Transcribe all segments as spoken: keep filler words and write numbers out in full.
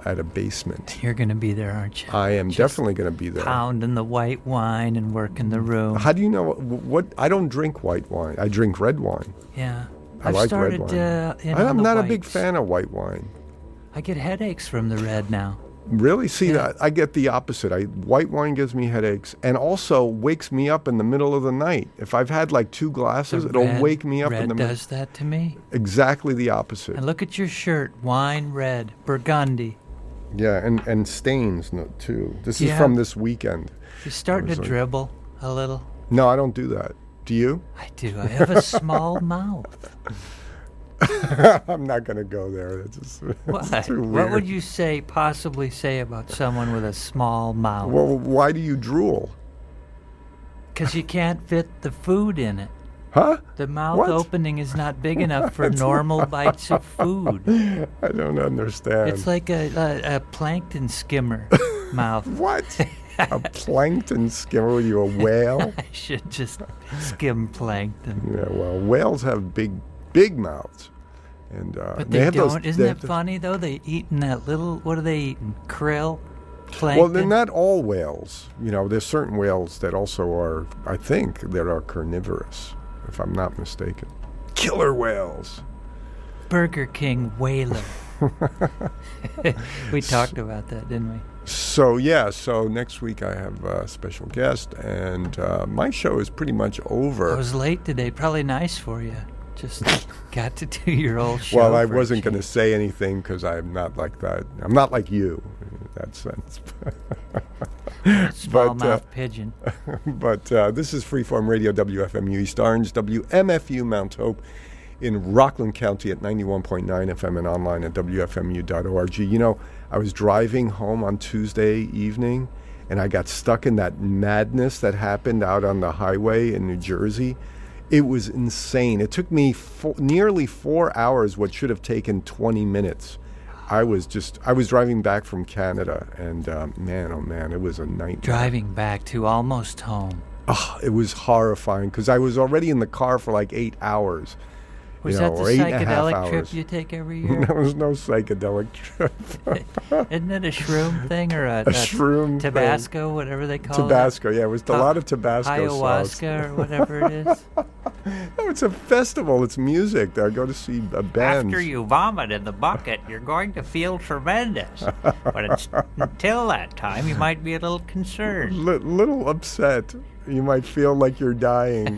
at a basement. You're going to be there, aren't you? I am Just definitely going to be there. Pounding the white wine and working the room. How do you know what, what? I don't drink white wine. I drink red wine. Yeah. I I've like started, red wine. Uh, in I'm on the not whites. a big fan of white wine. I get headaches from the red now. Really? See, Yeah. that I get the opposite. I white wine gives me headaches and also wakes me up in the middle of the night. If I've had like two glasses, The it'll red, wake me up red in the middle. does that to me. Exactly the opposite. And look at your shirt, wine red, burgundy. Yeah, and, and stains no, too. This is Yeah. from this weekend. You're starting was to like- dribble a little. No, I don't do that. Do you? I do. I have a small mouth. I'm not going to go there. It's just What? it's too What weird. would you say, possibly say about someone with a small mouth? Well, why do you drool? Because you can't fit the food in it. Huh? The mouth What? opening is not big enough for normal bites of food. I don't understand. It's like a, a, a plankton skimmer mouth. What? A plankton skimmer? Are you a whale? I should just skim plankton. Yeah, well, whales have big, big mouths. And uh, But they, have don't. those, Isn't they it have those- funny, though? They eating that little, what are they eating? Krill? Plankton? Well, they're not all whales. You know, there's certain whales that also are, I think, that are carnivorous, if I'm not mistaken. Killer whales. Burger King whaler. We talked about that, didn't we? So, yeah, so next week I have a special guest, and uh, my show is pretty much over. I was late today. Probably nice for you. Just got to do your old show. Well, I for a wasn't going to change. say anything because I'm not like that. I'm not like you in that sense. Small but, mouth uh, pigeon. But uh, this is Freeform Radio, W F M U East Orange, W M F U Mount Hope in Rockland County at ninety-one point nine F M and online at W F M U dot org. You know, I was driving home on Tuesday evening and I got stuck in that madness that happened out on the highway in New Jersey. It was insane. It took me fo- nearly four hours, what should have taken twenty minutes. I was just, I was driving back from Canada, and um, man, oh man, it was a nightmare. Driving back to almost home. Oh, it was horrifying because I was already in the car for like eight hours. Was you know, that the or eight and a half psychedelic trip hours. you take every year? There was no psychedelic trip. Isn't it a shroom thing or a, A shroom thing. Tabasco, whatever they call Tabasco, yeah, it was a Uh, lot of it? Tabasco sauce. Ayahuasca or whatever it is. No, it's a festival. It's music. I go to see a band. After you vomit in the bucket, you're going to feel tremendous. But it's, until that time, you might be a little concerned. Li- little upset. You might feel like you're dying.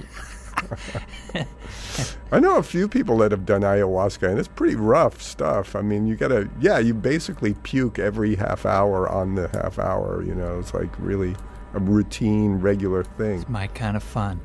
I know a few people that have done ayahuasca, and it's pretty rough stuff. I mean, you gotta, yeah, you basically puke every half hour on the half hour. You know, it's like really a routine, regular thing. It's my kind of fun.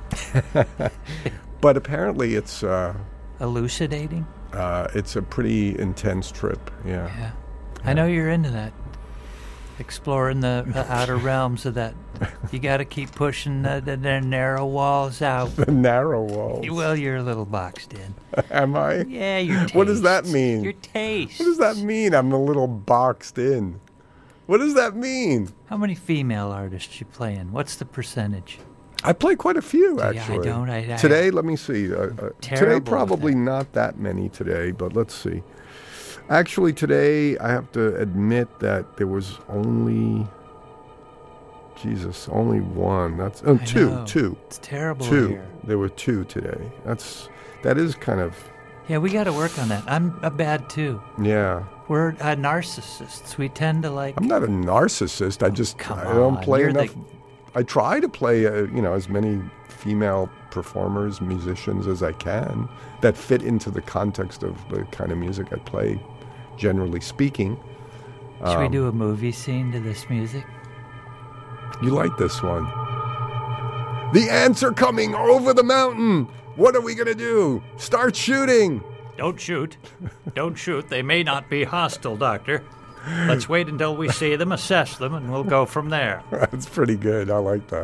But apparently, it's uh, Elucidating? uh, it's a pretty intense trip. Yeah. Yeah. I know you're into that. Exploring the, the outer realms of that. You got to keep pushing the, the, the narrow walls out. The narrow walls. Well, you're a little boxed in. Am I? Yeah, your taste. What does that mean? Your taste. What does that mean? I'm a little boxed in. What does that mean? How many female artists you playing? What's the percentage? I play quite a few, Yeah, I actually. don't. I- I- today, let me see. Uh, uh, today, Terrible at probably that. not that many today, but let's see. Actually, today, I have to admit that there was only, Jesus, only one. That's oh, I two, know. two, It's terrible two. here. There were two today. That's that is kind of Yeah, we got to work on that. I'm a bad too. yeah. We're uh, narcissists. We tend to like. I'm not a narcissist. I just come I don't on, play you're enough. the- I try to play, uh, you know, as many female performers, musicians as I can that fit into the context of the kind of music I play, generally speaking. Should we Um, do a movie scene to this music? You like this one? The ants are coming over the mountain. What are we gonna do? Start shooting. Don't shoot. Don't shoot. They may not be hostile, Doctor. Let's wait until we see them, assess them, and we'll go from there. That's pretty good. I like that.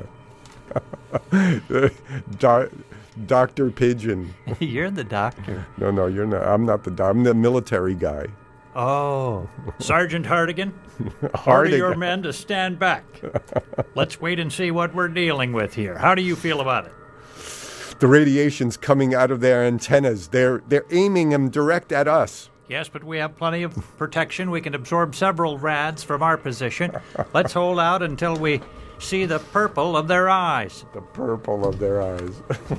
Do- Doctor Pigeon. You're the doctor. No, no, you're not. I'm not the. doc- I'm the military guy. Oh, Sergeant Hardigan, order Hardigan. your men to stand back. Let's wait and see what we're dealing with here. How do you feel about it? The radiation's coming out of their antennas. They're they're aiming them direct at us. Yes, but we have plenty of protection. We can absorb several rads from our position. Let's hold out until we see the purple of their eyes. The purple of their eyes.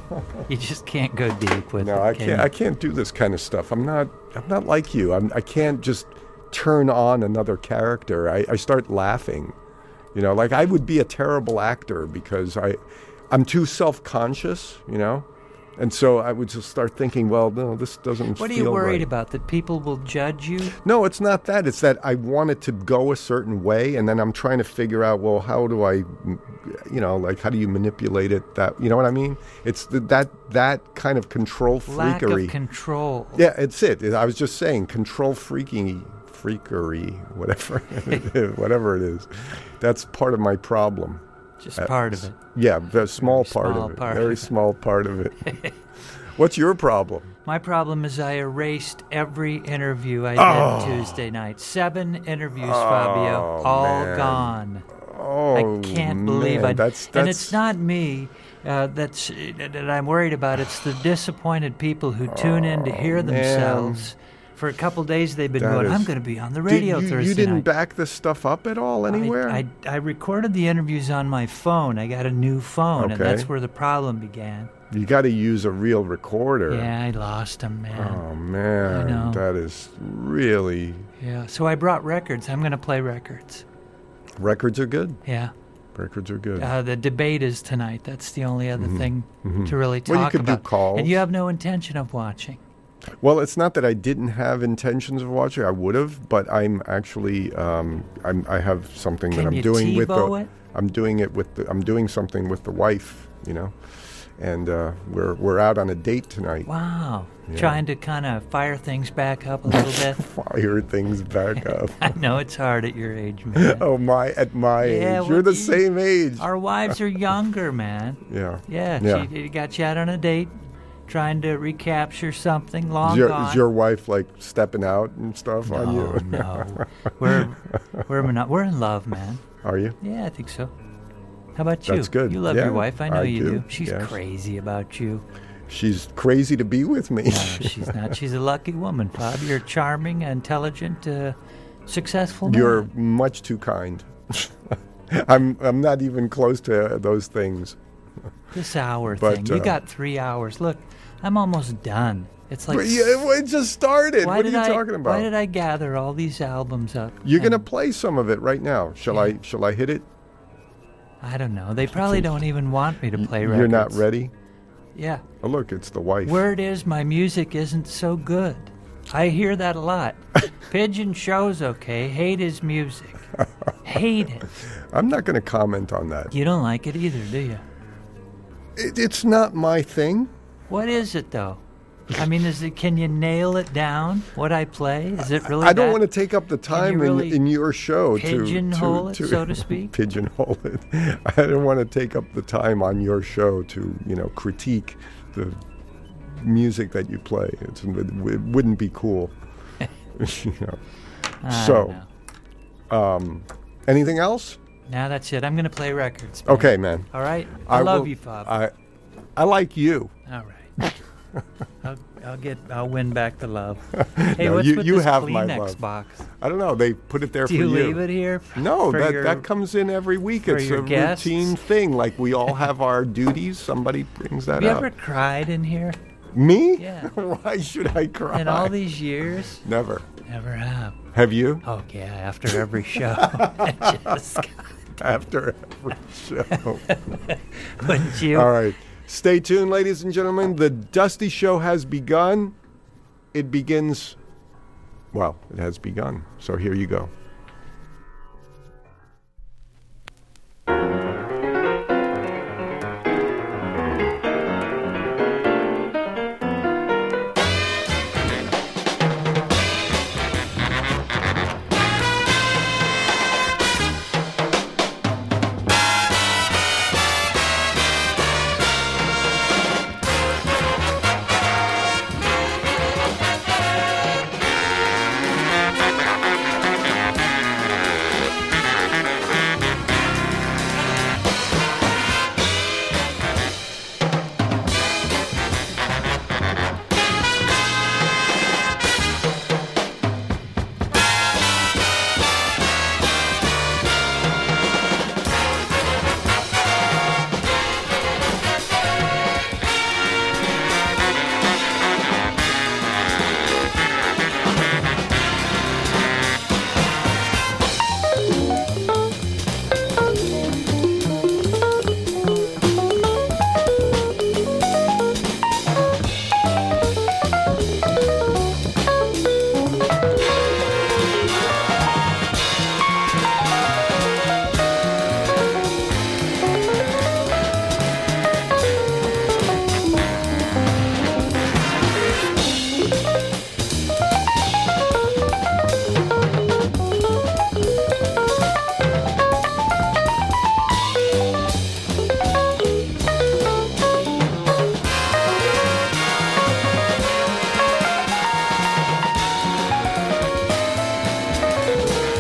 You just can't go deep with No, it. I can can't. you? I can't do this kind of stuff. I'm not. I'm not like you. I'm, I can't just turn on another character. I, I start laughing. You know, like I would be a terrible actor because I, I'm too self-conscious. You know. And so I would just start thinking, well, no, this doesn't What are feel you worried right. about? That people will judge you? No, it's not that. It's that I want it to go a certain way, and then I'm trying to figure out, well, how do I, you know, like how do you manipulate it? That you know what I mean? It's the, that that kind of control Lack freakery. of control. Yeah, it's it. I was just saying, control freaking freakery, whatever, whatever it is. That's part of my problem. Just part of it. Yeah, a small Very part small of it. part. Very small part of it. What's your problem? My problem is I erased every interview I did Oh. Tuesday night. Seven interviews, Fabio, all man. gone. Oh, I can't believe man, it. That's, that's, And it's not me uh, that's that I'm worried about. It's the disappointed people who tune in to hear man. themselves. For a couple days, they've been That going, is- I'm going to be on the Did radio you, Thursday you didn't night. back this stuff up at all anywhere? I, I, I recorded the interviews on my phone. I got a new phone, and Okay. that's where the problem began. you got to use a real recorder. Yeah, I lost them, man. Oh man, I know. that is really. Yeah, so I brought records. I'm going to play records. Records are good. Yeah. Records are good. Uh, the debate is tonight. That's the only other thing to really talk Well, you could do about. calls. And you have no intention of watching. Well, it's not that I didn't have intentions of watching. I would have, but I'm actually um, I'm, I have something Can that I'm you doing with the. TiVo it? I'm doing it with the. I'm doing something with the wife. You know, and uh, we're we're out on a date tonight. Wow. Yeah. Trying to kind of fire things back up a little bit. Fire things back up. I know it's hard at your age, man. Oh my! At my Yeah, age, well, you're the you- same age. Our wives are younger, man. Yeah. Yeah, Yeah. she got you out on a date, trying to recapture something long Is your, gone. is your wife like stepping out and stuff on no, you? no. We're we're mono- we're in love, man. Are you? Yeah, I think so. How about you? That's good. You love Yeah, your wife. I know I you do, do. She's yes. crazy about you. She's crazy to be with me. No, she's not. She's a lucky woman, Bob. You're charming, intelligent, uh, successful man. You're much too kind. I'm I'm not even close to those things. This hour But, thing. You uh, got three hours. Look, I'm almost done. It's like But yeah, well, it just started. why What are did you I, talking about? Why did I gather all these albums up? You're gonna And play some of it right now. Shall Yeah. I? Shall I hit it? I don't know. They probably don't even want me to play records. You're not ready. Yeah. Oh look, it's the wife. Where it is, my music isn't so good. I hear that a lot. Pigeon show's okay. Hate his music. Hate it. I'm not going to comment on that. You don't like it either, do you? It, it's not my thing. What is it though? I mean, is it? Can you nail it down? What I play? Is it really? I don't that? want to take up the time really in, in your show to pigeonhole to, it, to so to speak? pigeonhole it. I don't want to take up the time on your show to you know critique the music that you play. It's, it wouldn't be cool. you know. I So, don't know. Um, anything else? Now that's it. I'm going to play records. man. Okay, man. All right. I, love will- you, Bob. I I like you. All right. I'll, I'll get. I'll win back the love. Hey, No, what's you- with you this have my Kleenex love. box? I don't know. They put it there Do for you you. leave it here? No, for that your- that comes in every week. for It's your a guests? routine thing. Like we all have our duties. Somebody brings that Have you up. ever cried in here Me? Yeah. Why should I cry? in all these years? Never. Never have. Have you? Oh yeah, after every show. Just, After every show. wouldn't you? All right. Stay tuned, ladies and gentlemen. The Dusty Show has begun. It begins. Well, it has begun. So here you go.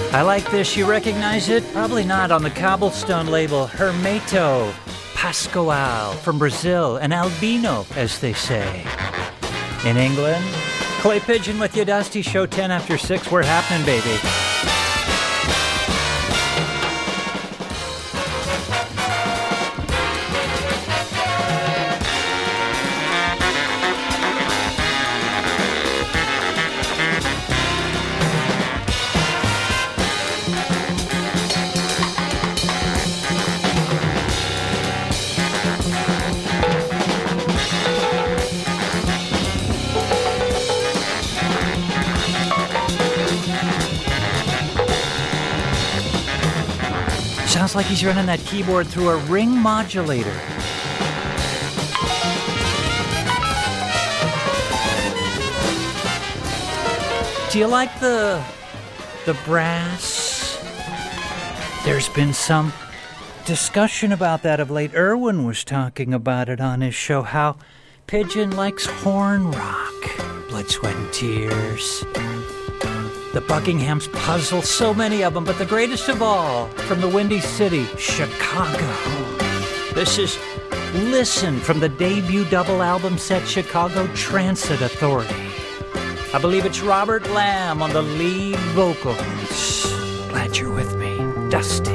I like this. You recognize it? Probably not. On the Cobblestone label, Hermeto Pascoal from Brazil, an albino, as they say. In England, Clay Pigeon with you, Dusty. Show ten after six. We're happening, baby. Sounds like he's running that keyboard through a ring modulator. Do you like the the brass? There's been some discussion about that of late. Irwin was talking about it on his show, how Pigeon likes horn rock. Blood, Sweat, and Tears. The Buckingham's Puzzle, so many of them, but the greatest of all, from the Windy City, Chicago. This is Listen from the debut double album set, Chicago Transit Authority. I believe it's Robert Lamb on the lead vocals. Glad you're with me, Dusty.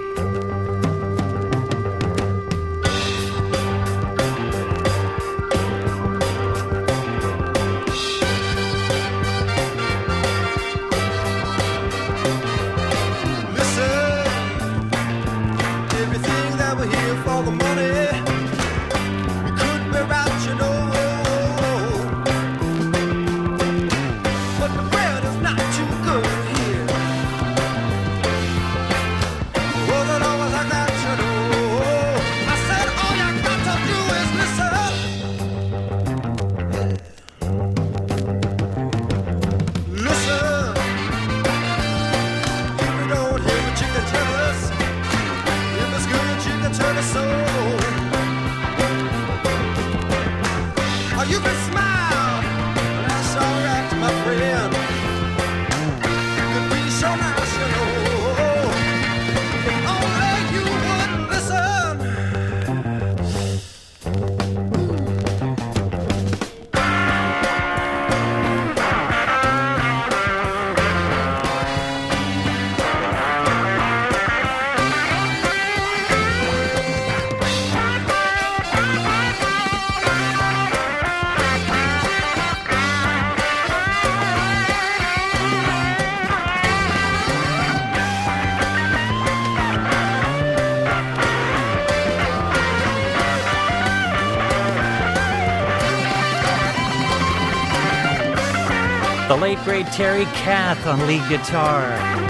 The late, great Terry Kath on lead guitar.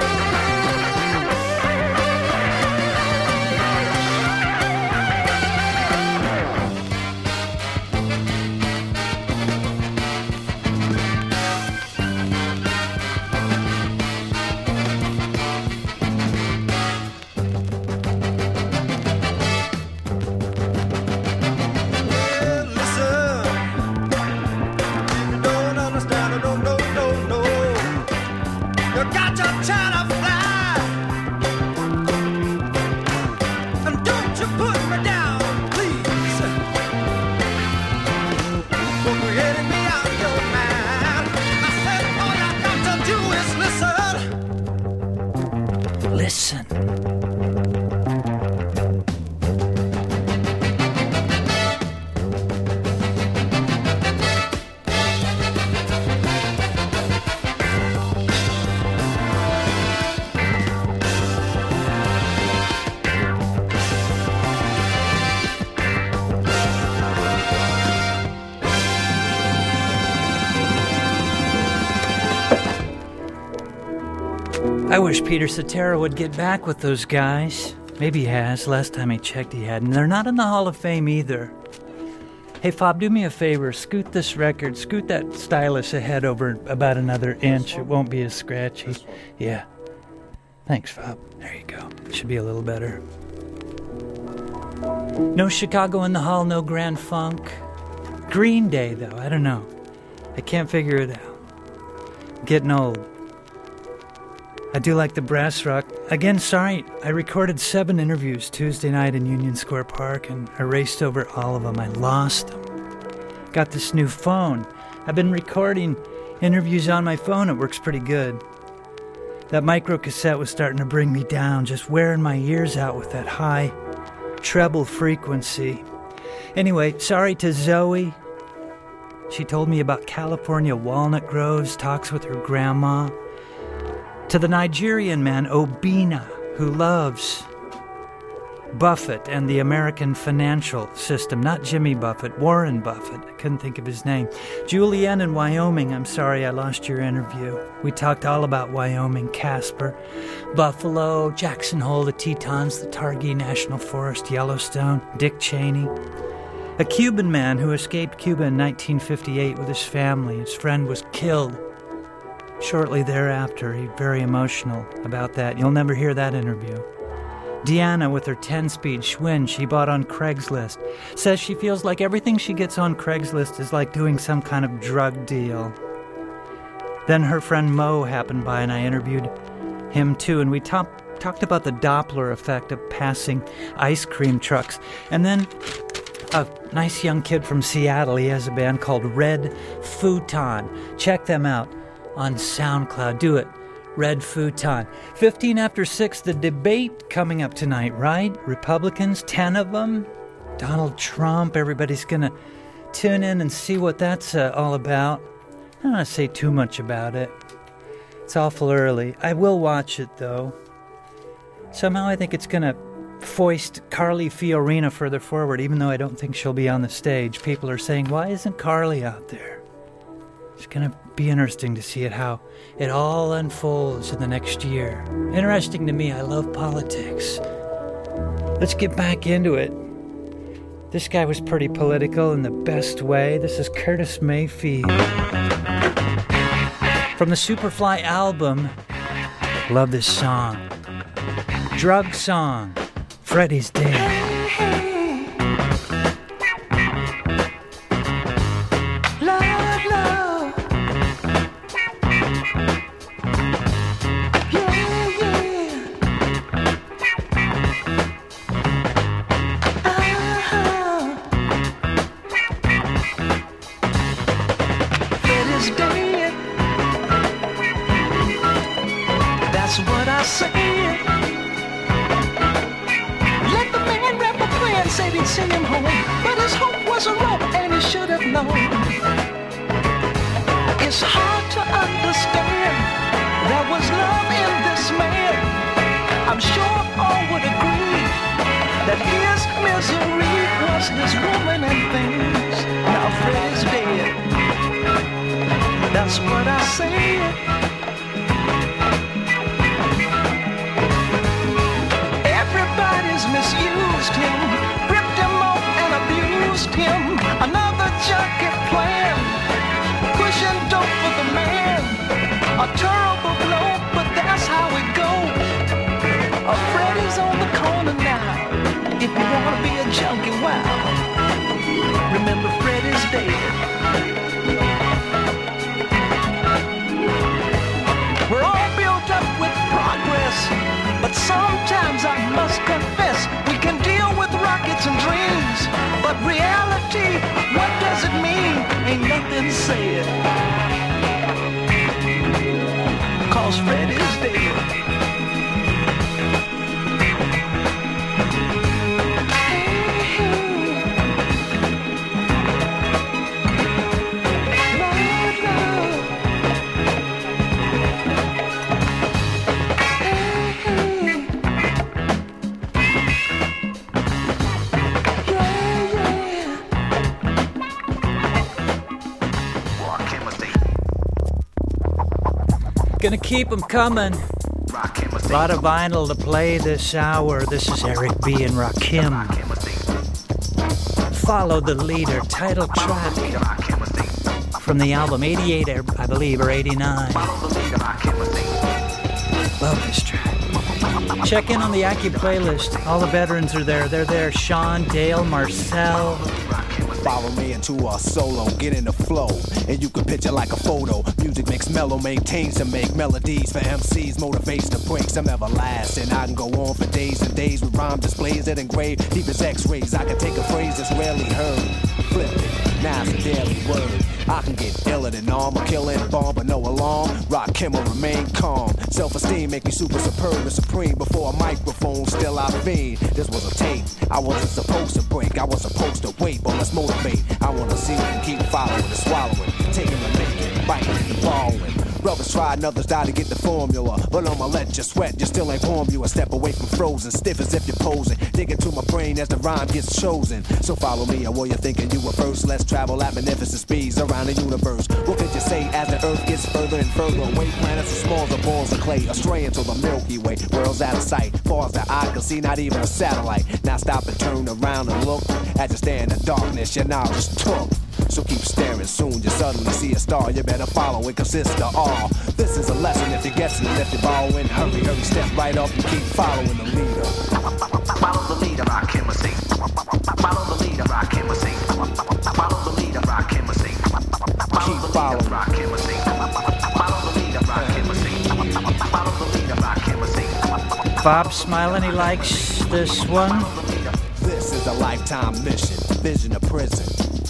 Listen. I wish Peter Cetera would get back with those guys. Maybe he has. Last time he checked, he hadn't. They're not in the Hall of Fame either. Hey, Fob, do me a favor. Scoot this record. Scoot that stylus ahead over about another inch. It won't be as scratchy. Yeah. Thanks, Fob. There you go. Should be a little better. No Chicago in the Hall, no Grand Funk. Green Day, though. I don't know. I can't figure it out. I'm getting old. I I do like the brass rock. Again, sorry, I recorded seven interviews Tuesday night in Union Square Park and erased over all of them. I lost them. Got this new phone. I've been recording interviews on my phone. It works pretty good. That micro cassette was starting to bring me down, just wearing my ears out with that high treble frequency. Anyway, sorry to Zoe. She told me about California walnut groves, talks with her grandma. To the Nigerian man, Obina, who loves Buffett and the American financial system. Not Jimmy Buffett, Warren Buffett. I couldn't think of his name. Julianne in Wyoming, I'm sorry I lost your interview. We talked all about Wyoming, Casper, Buffalo, Jackson Hole, the Tetons, the Targhee National Forest, Yellowstone, Dick Cheney. A Cuban man who escaped Cuba in nineteen fifty-eight with his family. His friend was killed shortly thereafter. He's very emotional about that. You'll never hear that interview. Deanna, with her ten-speed Schwinn she bought on Craigslist, says she feels like everything she gets on Craigslist is like doing some kind of drug deal. Then her friend Mo happened by and I interviewed him too, and we talk, talked about the Doppler effect of passing ice cream trucks. And then a nice young kid from Seattle, he has a band called Red Futon. Check them out on SoundCloud. Do it. Red Futon. fifteen after six, the debate coming up tonight, right? Republicans, ten of them. Donald Trump, everybody's going to tune in and see what that's uh, all about. I don't want to say too much about it. It's awful early. I will watch it, though. Somehow I think it's going to foist Carly Fiorina further forward, even though I don't think she'll be on the stage. People are saying, why isn't Carly out there? It's going to be interesting to see it, how it all unfolds in the next year. Interesting to me. I love politics. Let's get back into it. This guy was pretty political in the best way. This is Curtis Mayfield. From the Superfly album, love this song. Drug Song, Freddie's Dead. Gonna keep them coming. A lot of vinyl to play this hour. This is Eric B. and Rakim. Follow the Leader, title track from the album eighty-eight, I believe, or eighty-nine. Love this track. Check in on the Aki playlist. All the veterans are there. They're there. Sean, Dale, Marcel, follow me into a solo, get in the flow, and you can picture like a photo. Music makes mellow, maintains to make melodies for M Cs, motivates to break some everlasting. I can go on for days and days with rhyme displays that engrave deep as X-rays. I can take a phrase that's rarely heard, flip it, now it's a daily word. I can get iller than armor, kill and bomb, but no alarm. Rock him or remain calm. Self-esteem make me super superb and supreme. Before a microphone, still I fiend. This was a tape I wasn't supposed to break. I was supposed to wait, but let's motivate. I wanna see it and keep following and swallowing, taking and making, biting and borrowing. Brothers try and others die to get the formula, but I'ma let you sweat, you still ain't warm. You a step away from frozen, stiff as if you're posing. Dig into my brain as the rhyme gets chosen. So follow me, or you're thinking you were first. Let's travel at magnificent speeds around the universe. What could you say as the earth gets further and further away? Planets as small as balls of clay, astray into the Milky Way. World's out of sight, far as the eye can see, not even a satellite. Now stop and turn around and look. As you stand in the darkness, your knowledge took. So keep staring, soon you suddenly see a star. You better follow, it consists of all. This is a lesson if you're guessing, and if you're borrowing, hurry, hurry, step right up and keep following the leader. Follow the leader, rock him a sing. Follow the leader, rock him a sing. Follow the leader, rock him a sing. Keep following, rock him a sing. Follow the leader, rock him a sing. Follow the leader, rock him a sing. Bob's smiling, he likes this one. This is a lifetime mission, vision of prison.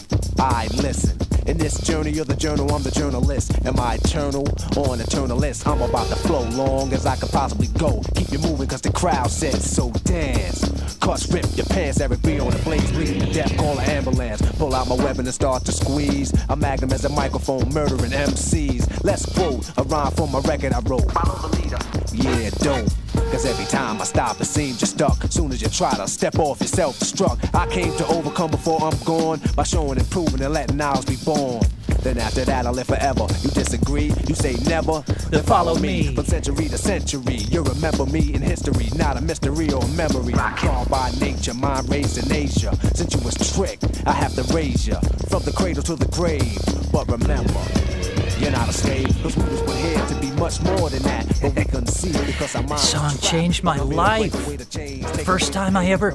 I listen. In this journey of the journal, I'm the journalist. Am I eternal or an eternalist? I'm about to flow long as I could possibly go. Keep you moving cause the crowd says so. Dance. Cuss, rip your pants, Eric B on the blades, bleeding to death, call an ambulance. Pull out my weapon and start to squeeze. A magnum as a microphone, murdering M Cs. Let's quote a rhyme from a record I wrote. Follow the leader. Yeah, don't. Cause every time I stop, it seems you're stuck. Soon as you try to step off, you're self-destruct. I came to overcome before I'm gone by showing and proving and letting ours be born. Then after that, I live forever. You disagree, you say never, then follow me. From century to century, you remember me in history, not a mystery or a memory. I'm called by nature, mind raised in Asia. Since you was tricked, I have to raise you from the cradle to the grave. But remember, you're not a slave, cause we was put here to be much more than that. But we couldn't see it because our minds. This song changed my life. The first time I ever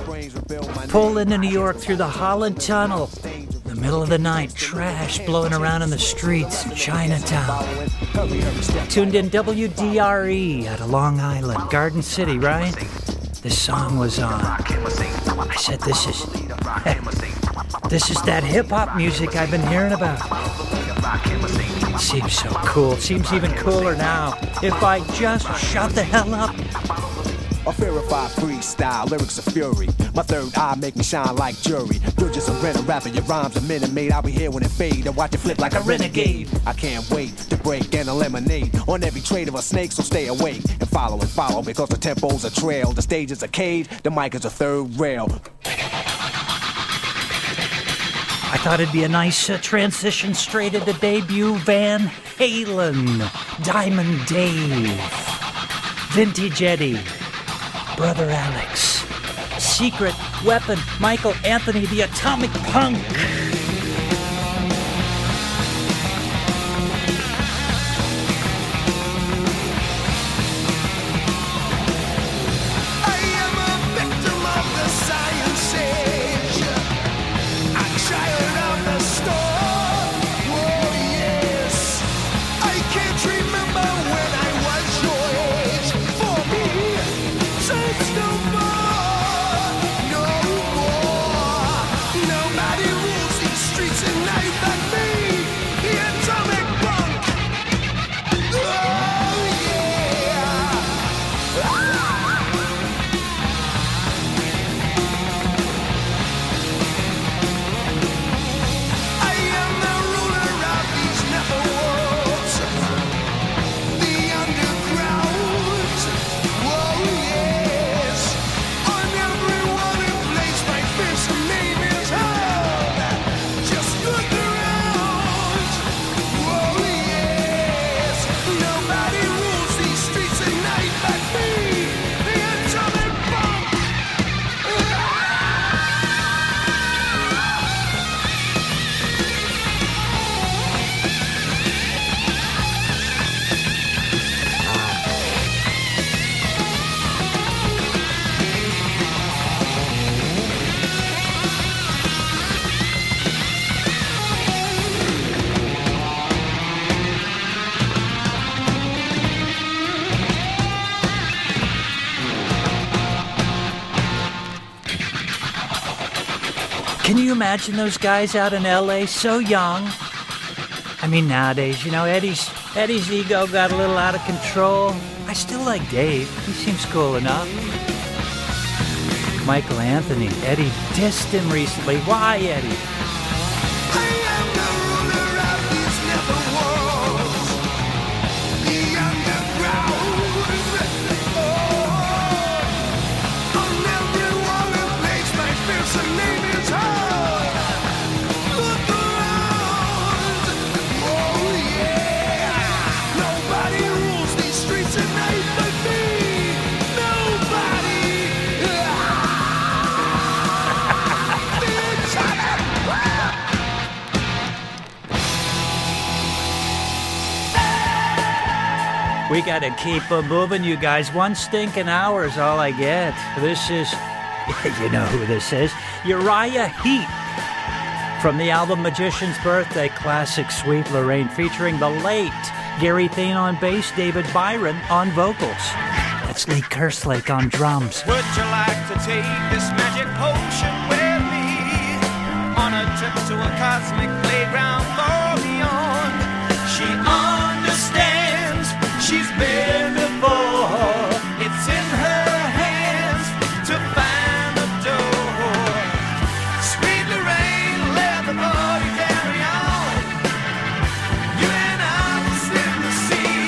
pulled into New York through the Holland Tunnel. In the middle of the night, trash blowing around in the streets in Chinatown. Tuned in W D R E out of Long Island, Garden City, right? This song was on. I said, this is, this is that hip-hop music I've been hearing about. It seems so cool. Seems even cooler now. If I just shut the hell up. A verified freestyle, lyrics of fury. My third eye make me shine like jury. You're just a rental rapper, your rhymes a minute made. I'll be here when it fade and watch it flip like a renegade. I can't wait to break and eliminate on every trade of a snake, so stay awake and follow and follow because the tempo's a trail. The stage is a cage, the mic is a third rail. I thought it'd be a nice uh, transition straight into debut Van Halen, Diamond Dave, Vintage Eddie, Brother Alex, Secret Weapon, Michael Anthony, the Atomic Punk. Nobody rules Can you imagine those guys out in L A so young? I mean, nowadays, you know, Eddie's Eddie's ego got a little out of control. I still like Dave. He seems cool enough. Michael Anthony, Eddie dissed him recently. Why, Eddie? We gotta keep on moving, you guys. One stinking hour is all I get. This is, you know who this is, Uriah Heep. From the album Magician's Birthday, classic Sweet Lorraine, featuring the late Gary Thane on bass, David Byron on vocals. That's Lee Kerslake on drums. Would you like to take this magic potion with me on a trip to a cosmic playground far beyond? She understands, she's been before. It's in her hands to find the door. Sweet Lorraine, let the party carry on. You and I will swim the sea.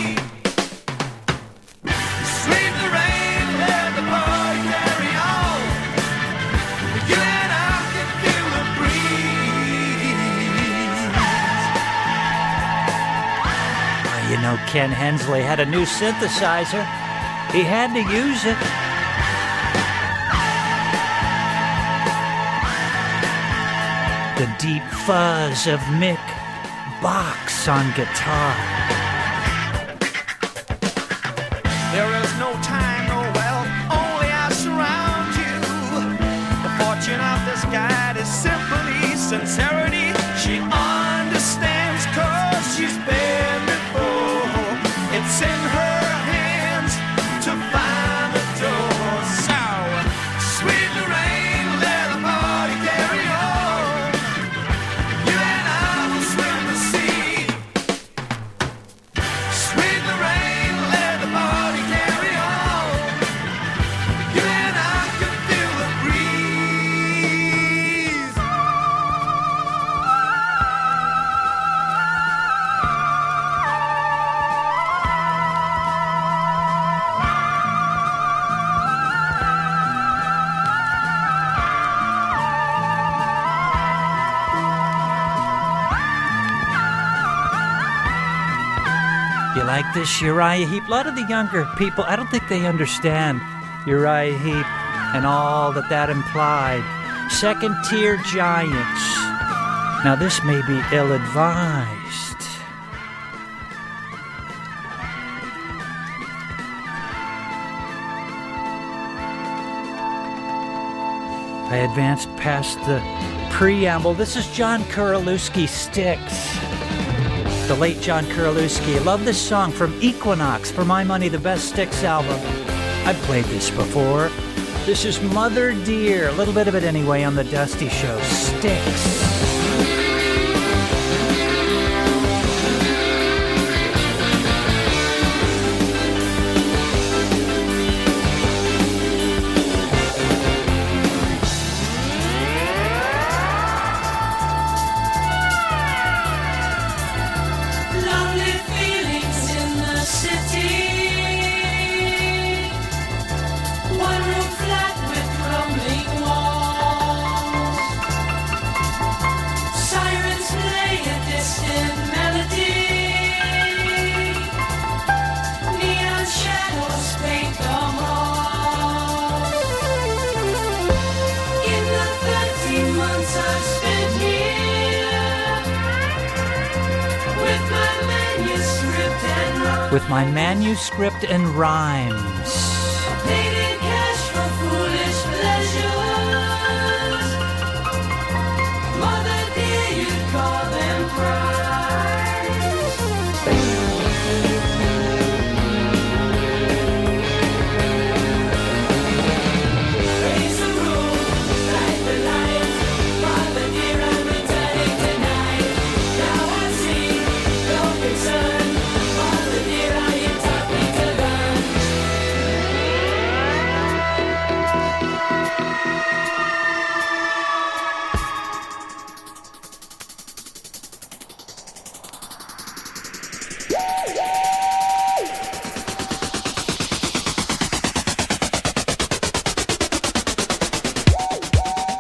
Sweet Lorraine, let the party carry on. You and I can feel the breeze. You know, Ken Hensley had a new synthesizer. He had to use it. The deep fuzz of Mick Box on guitar. There is no time, no wealth, only I surround you. The fortune of this guide is simply sincerity. She understands cause she's been before. It's in her hands to find the door. So, sweet Lorraine, let the party carry on. You and I will swim the sea. Sweet Lorraine, let the party carry on. You and I can feel the breeze. You like this, Uriah Heep? A lot of the younger people, I don't think they understand Uriah Heep and all that that implied. Second-tier giants. Now, this may be ill-advised. I advanced past the preamble. This is John Kuralewski, Styx. The late John Kuralewski. I love this song from Equinox. For my money, the best Styx album. I've played this before. This is Mother Dear. A little bit of it anyway on the Dusty Show. Styx. Lonely feelings in the city. One room flat with crumbling walls. Sirens play a distant melody. Neon shadows paint the halls. In the thirteen months I've spent here with my manuscript and rhymes. With my manuscript and rhymes. Paid in cash for foolish pleasures. Mother dear, you'd call them crimes. Raise the roof, light the light, while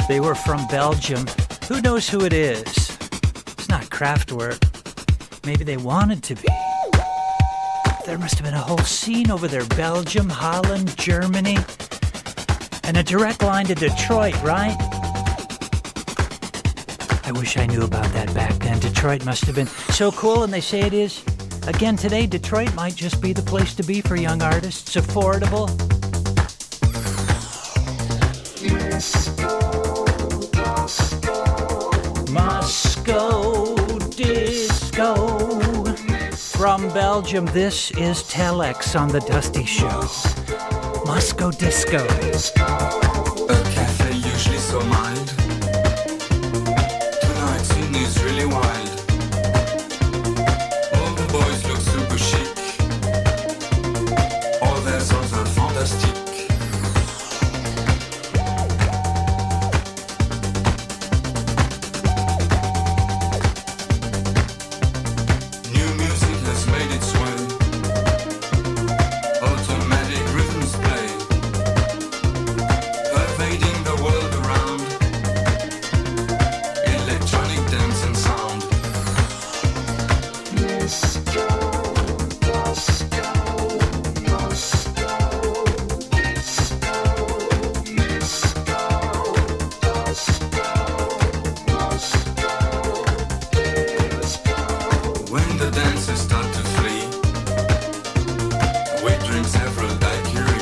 They were from Belgium. Who knows who it is? It's not Kraftwerk. Maybe they wanted to be. There must have been a whole scene over there. Belgium, Holland, Germany. And a direct line to Detroit, right? I wish I knew about that back then. Detroit must have been so cool, and they say it is. Again, today, Detroit might just be the place to be for young artists. Affordable. Moscow Disco. From Belgium, this is Telex on The Dusty Show. Moscow Disco. A cafe usually so mild. Tonight scene is really wild. All the boys look super chic. All their songs are fantastic. New music has made its way. Automatic rhythms play, pervading the world around. Electronic dance and sound. When the dancers start to flee, we drink several daiquiri.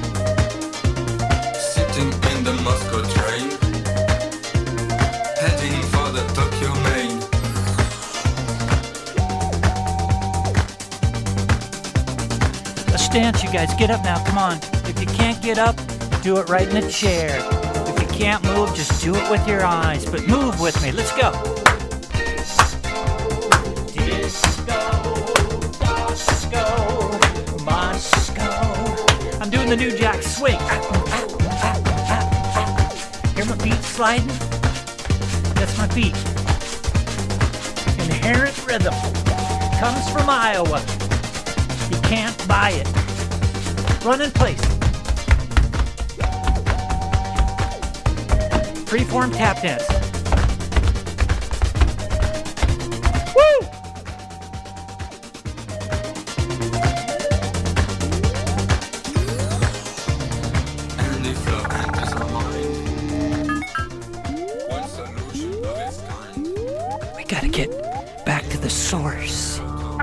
Sitting in the Moscow train, heading for the Tokyo main. A stance, you guys. Get up now. Come on. If you can't get up, do it right in a chair. If you can't move, just do it with your eyes. But move with me. Let's go. Disco, Moscow, Moscow. I'm doing the New Jack Swing. Ah, ah, ah, ah, ah. Hear my feet sliding? That's my feet. Inherent rhythm comes from Iowa. You can't buy it. Run in place. Freeform tap dance. Woo! And if love enters our mind, one solution of its kind. We gotta get back to the source.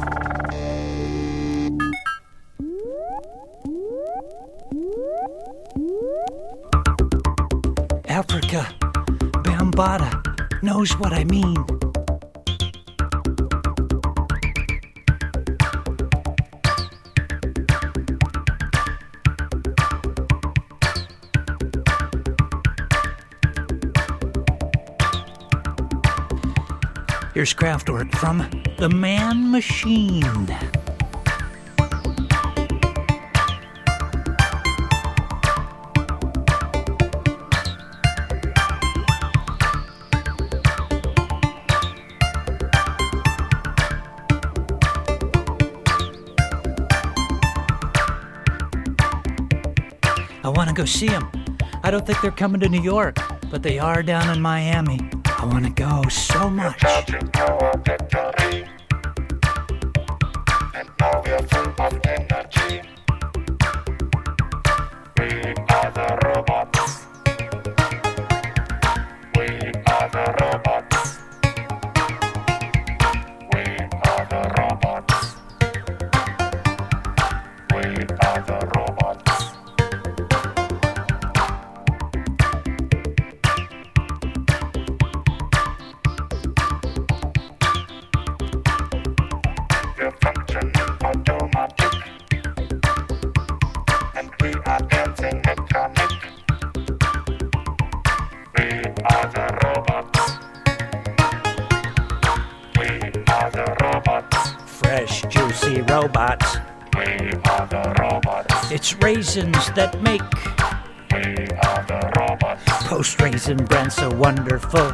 Africa, Bambaataa knows what I mean. Here's Kraftwerk from The Man Machine. I want to go see them. I don't think they're coming to New York, but they are down in Miami. I want to go so much. Fresh, juicy robots. We are the robots. It's raisins that make We are the robots. post-raisin bread so wonderful.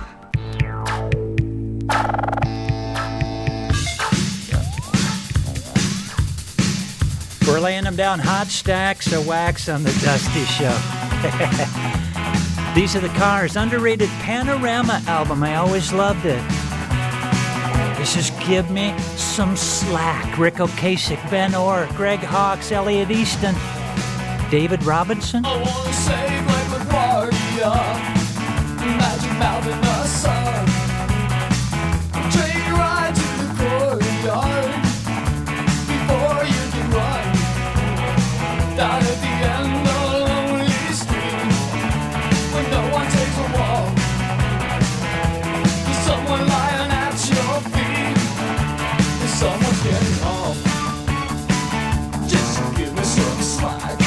We're laying them down hot stacks of wax on the Dusty Show. These Are the Cars, underrated Panorama album. I always loved it. This is Give Me Some Slack. Rick Ocasek, Ben Orr, Greg Hawkes, Elliot Easton, David Robinson. I wanna save like the party, imagine out in the sun. Train ride to the courtyard before you can run. Down at the end of a lonely street when no one takes a walk. There's someone lying at your feet. There's someone getting off. Just give me some slack.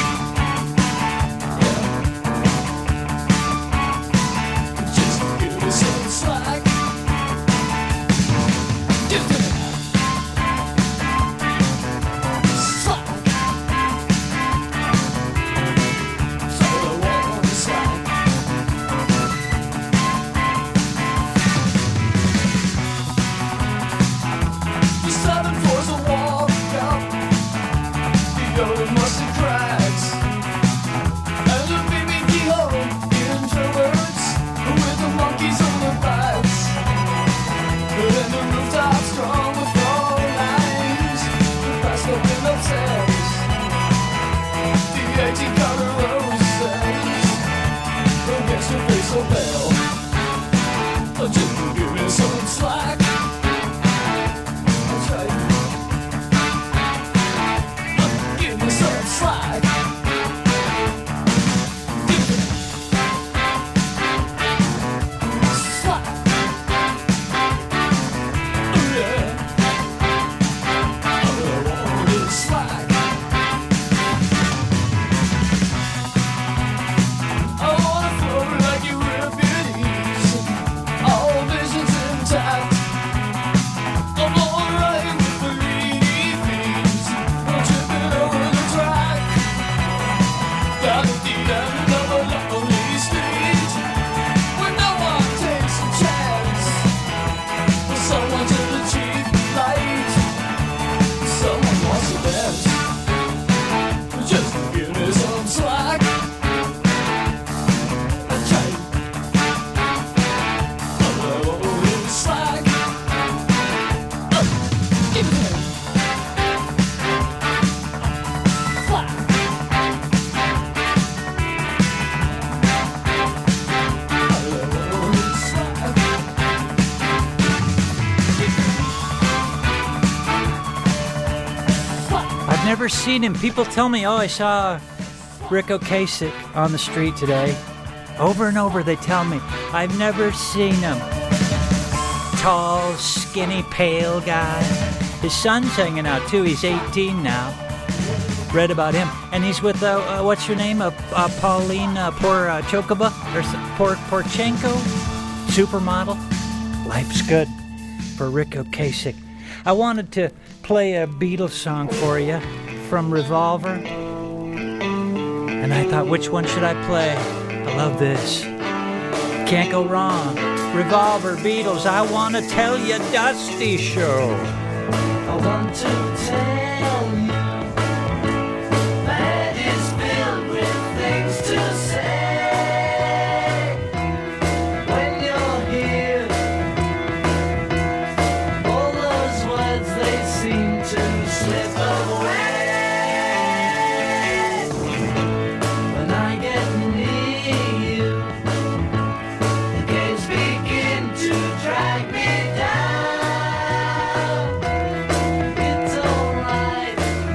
Never seen him. People tell me, oh, I saw Rick Ocasek on the street today. Over and over they tell me. I've never seen him. Tall, skinny, pale guy. His son's hanging out too. He's eighteen now. Read about him. And he's with, uh, uh, what's your name? Uh, uh, Pauline uh, Por, uh, Chokova? Or Por, Porchenko? Supermodel? Life's good for Rick Ocasek. I wanted to play a Beatles song for you from Revolver. And I thought, which one should I play? I love this. Can't go wrong. Revolver, Beatles, I Want to Tell You, Dusty Show. I want to tell you that is filled with things to say. When you're here, all those words, they seem to slip away. When I get near you, the gates begin to drag me down. It's alright,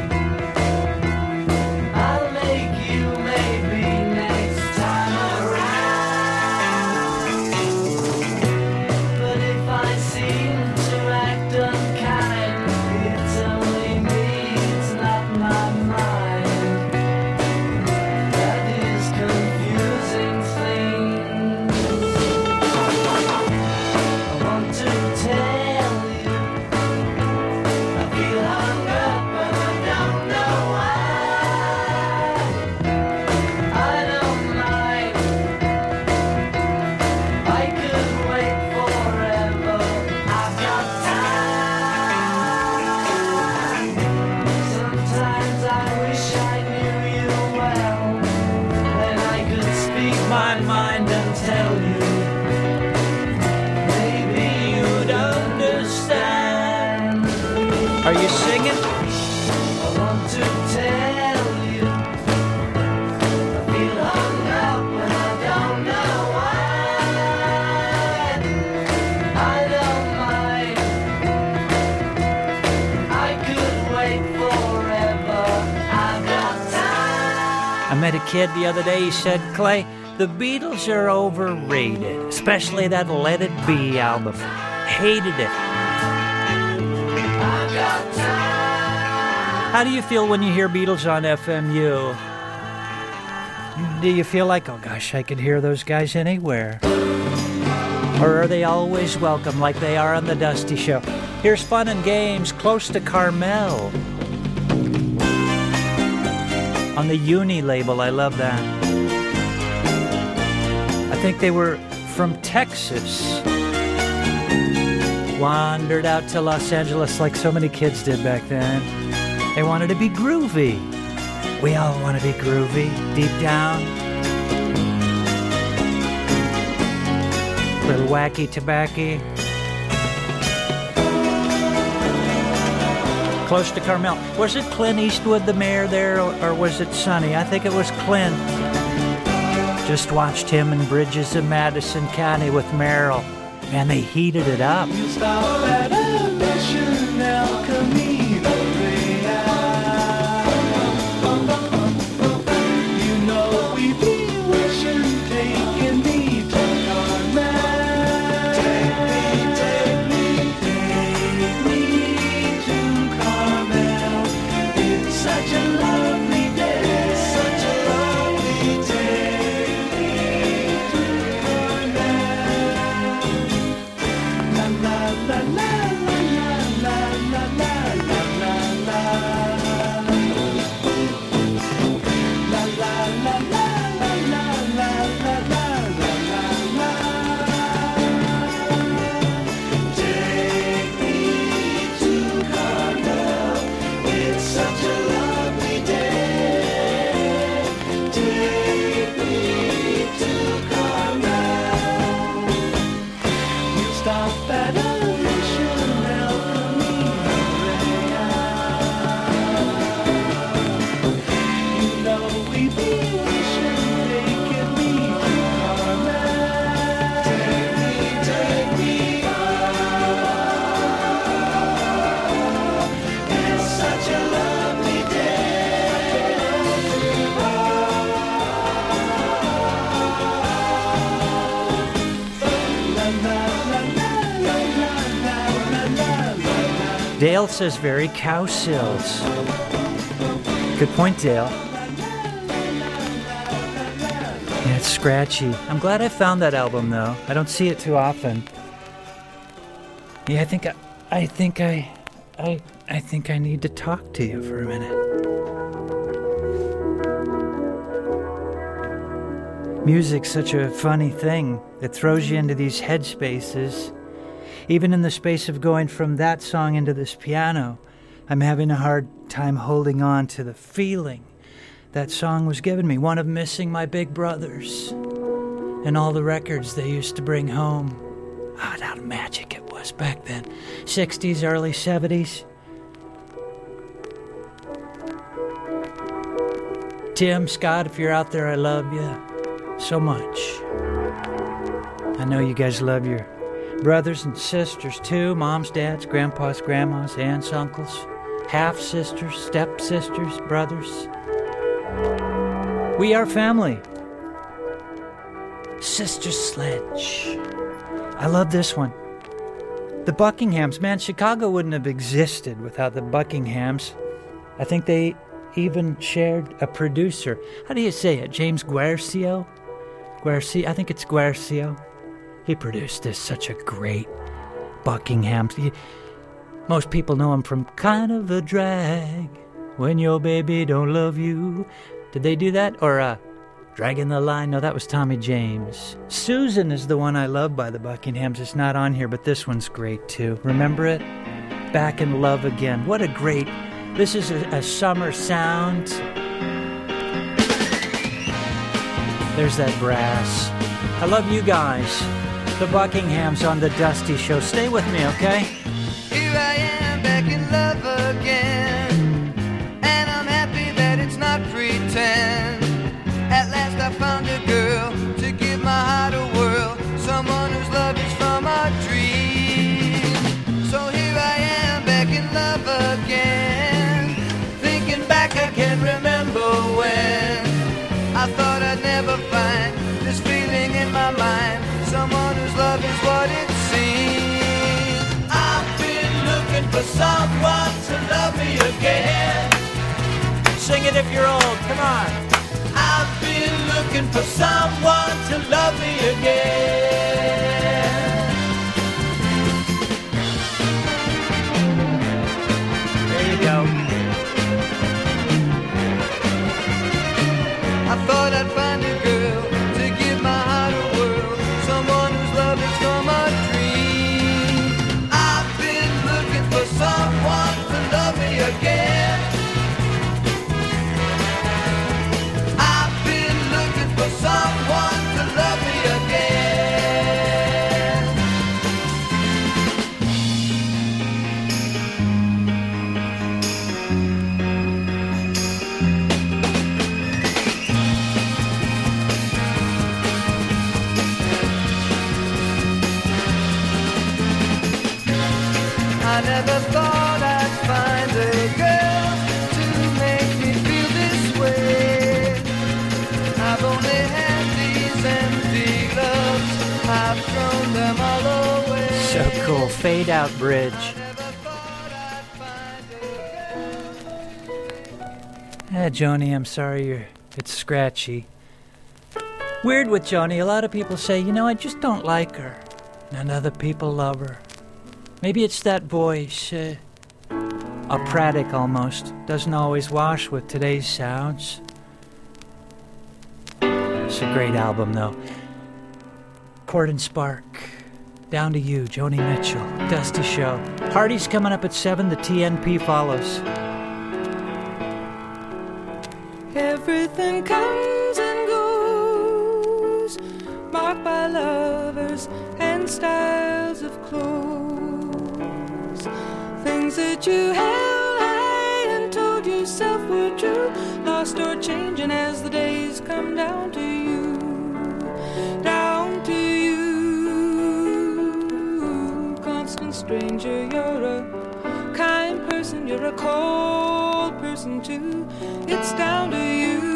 I'll make you maybe next time around. But if I seem to act unkind, it's only me, it's not my mind that is confusing things. I want to tell you I feel hung up and I don't know why. I don't mind, I could wait forever, I've got time. Sometimes I wish I knew you well, then I could speak my mind and tell you, maybe you'd understand. Are you singing? I want to tell you, I feel hung up and I don't know why. I don't mind, I could wait forever, I've got time. I met a kid the other day, he said, Clay, the Beatles are overrated, especially that Let It Be album. Hated it. I've got time. How do you feel when you hear Beatles on F M U? Do you feel like, oh gosh, I could hear those guys anywhere? Or are they always welcome like they are on the Dusty Show? Here's Fun and Games, Close to Carmel. On the Uni label, I love that. I think they were from Texas. Wandered out to Los Angeles like so many kids did back then. They wanted to be groovy. We all want to be groovy, deep down. Little wacky tobacco. Close to Carmel. Was it Clint Eastwood, the mayor there, or, or was it Sonny? I think it was Clint. Just watched him in Bridges of Madison County with Merrill. Man, they heated it up. You stop at a mission, El Camino Real. You know we be wishing, taking me to Carmel. Take me, take me, take me to Carmel. It's such a lovely day, such a lovely day. Dale says very cow sills. Good point, Dale. Yeah, it's scratchy. I'm glad I found that album, though. I don't see it too often. Yeah, I think I, I think I, I, I think I need to talk to you for a minute. Music's such a funny thing. It throws you into these headspaces. Even in the space of going from that song into this piano, I'm having a hard time holding on to the feeling that song was giving me. One of missing my big brothers and all the records they used to bring home. Ah, oh, how magic it was back then. sixties, early seventies. Tim, Scott, if you're out there, I love you so much. I know you guys love your brothers and sisters too, moms, dads, grandpas, grandmas, aunts, uncles, half-sisters, step-sisters, brothers. We are family. Sister Sledge. I love this one. The Buckinghams. Man, Chicago wouldn't have existed without the Buckinghams. I think they even shared a producer. How do you say it? James Guercio? Guercio? I think it's Guercio. He produced this, such a great Buckingham. He, most people know him from Kind of a Drag, When Your Baby Don't Love You. Did they do that? Or uh, Dragging the Line? No, that was Tommy James. Susan is the one I love by the Buckinghams. It's not on here, but this one's great too. Remember it? Back in Love Again. What a great... This is a, a summer sound. There's that brass. I love you guys. The Buckinghams on the Dusty Show. Stay with me, okay? Here I am back in love again, and I'm happy that it's not pretend. At last I found a girl to give my heart a whirl, someone whose love is from a dream. So here I am back in love again, thinking back I can't remember when I thought I'd never find this feeling in my mind, someone whose love is what it seems. I've been looking for someone to love me again. Sing it if you're old. Come on. I've been looking for someone to love me again. There you go. I thought I'd find a girl to give my heart a whirl, someone whose love is from a dream. I've been looking for someone to love me again. I've been looking for someone to love me again. I never thought I'd find a girl to make me feel this way. I've only had these empty gloves, I've thrown them all away. So cool. Fade out bridge. Never thought I'd find a girl. Eh, Joni, I'm sorry you're it's scratchy. Weird with Joni, a lot of people say, you know, I just don't like her. And other people love her. Maybe it's that voice, uh, operatic almost. Doesn't always wash with today's sounds. It's a great album, though. Cord and Spark. Down to You, Joni Mitchell. Dusty Show. Party's coming up at seven. The T N P follows. Everything comes and goes, marked by lovers and styles of clothes. Things that you held high and told yourself were true, lost or changing as the days come down to you, down to you. Constant stranger, you're a kind person, you're a cold person too. It's down to you.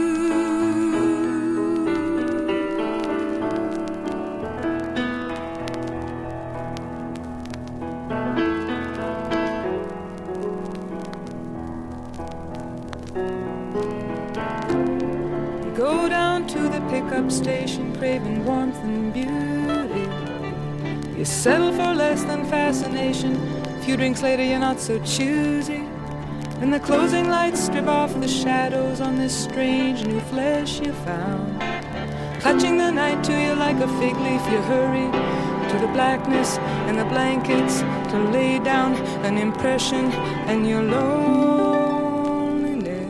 You go down to the pickup station craving warmth and beauty. You settle for less than fascination. A few drinks later you're not so choosy. And the closing lights strip off the shadows on this strange new flesh you found. Clutching the night to you like a fig leaf, you hurry to the blackness and the blankets to lay down an impression and your loneliness.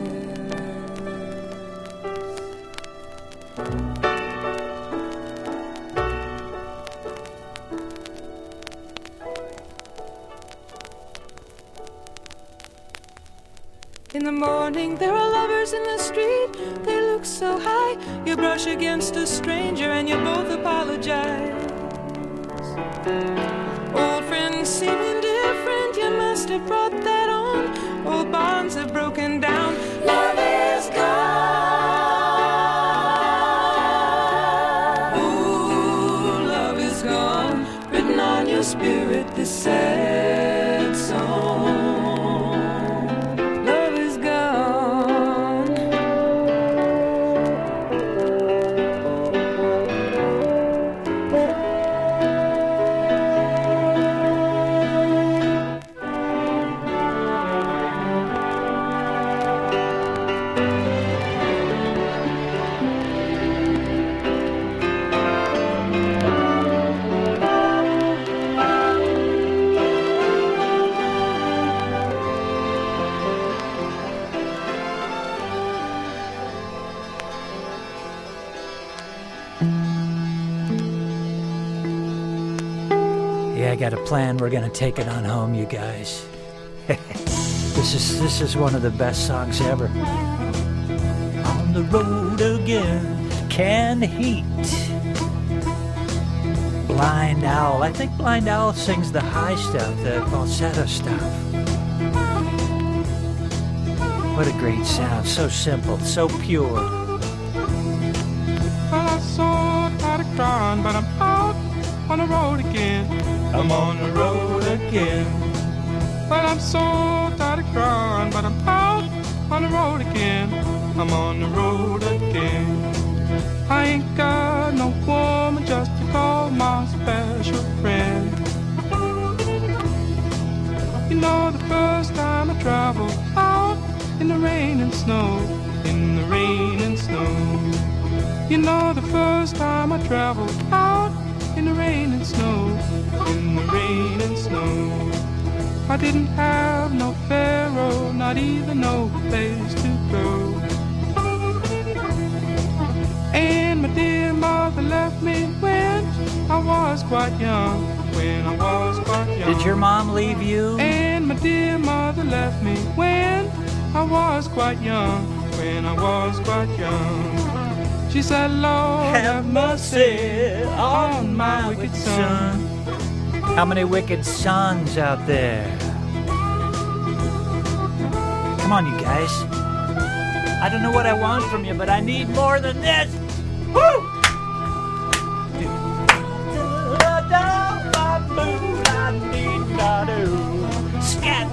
In the morning, there are lovers in the street. They look so high. You brush against a stranger and you both apologize. Old friends seem indifferent. You must have brought that on. Old bonds have broken down. Love is gone. Ooh, love is gone. Written on your spirit, this sad song. I got a plan. We're gonna take it on home, you guys. This is this is one of the best songs ever. On the road again, Canned Heat. Blind Owl. I think Blind Owl sings the high stuff, the falsetto stuff. What a great sound. So simple, so pure. Well, I saw tired of crying, but I'm out on the road again. I'm on the road again. Well, I'm so tired of crying, but I'm out on the road again. I'm on the road again. I ain't got no woman just to call my special friend. You know, the first time I traveled out in the rain and snow, in the rain and snow. You know, the first time I traveled out in the rain and snow, in the rain and snow. I didn't have no pharaoh, not even no place to go. And my dear mother left me when I was quite young, when I was quite young. Did your mom leave you? And my dear mother left me when I was quite young, when I was quite young. She said, Lord, have mercy on my wicked son. How many wicked sons out there? Come on, you guys. I don't know what I want from you, but I need more than this. Woo! Scat.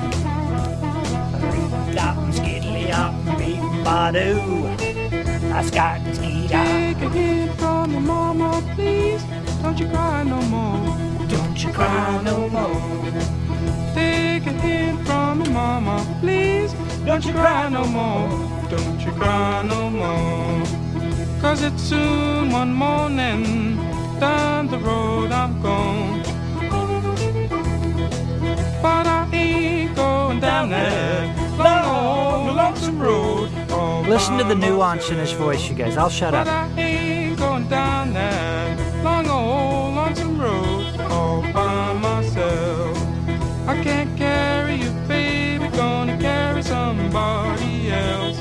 Skiddly up, beat badoo. I scat and ski Take a hint from your mama, please. Don't you cry no more. Don't you cry no more. Take a hint from your mama, please. Don't you cry no more. Don't you cry no more. Cause it's soon one morning. Down the road I'm gone. But I ain't going down that long, lonesome road. Listen to the nuance in his voice, you guys. I'll shut But up. I ain't going down that long old lonesome road all by myself. I can't carry you, baby, gonna carry somebody else.